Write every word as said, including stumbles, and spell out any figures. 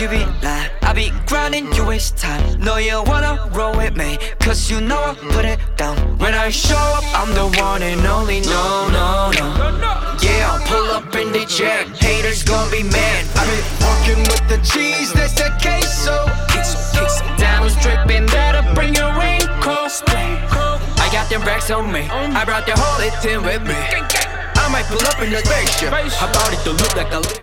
you be lying. I be grinding, you waste time. Know you wanna roll with me, cause you know I put it down. When I show up, I'm the one and only. No, no, no. Yeah, I'll pull up in the jet. Haters gon' be mad. I be walking with the cheese, that's the queso. Diamonds dripping, better bring your raincoat. I got them racks on me, I brought the whole thing with me. I might pull up in the spaceship. I bought it to look like a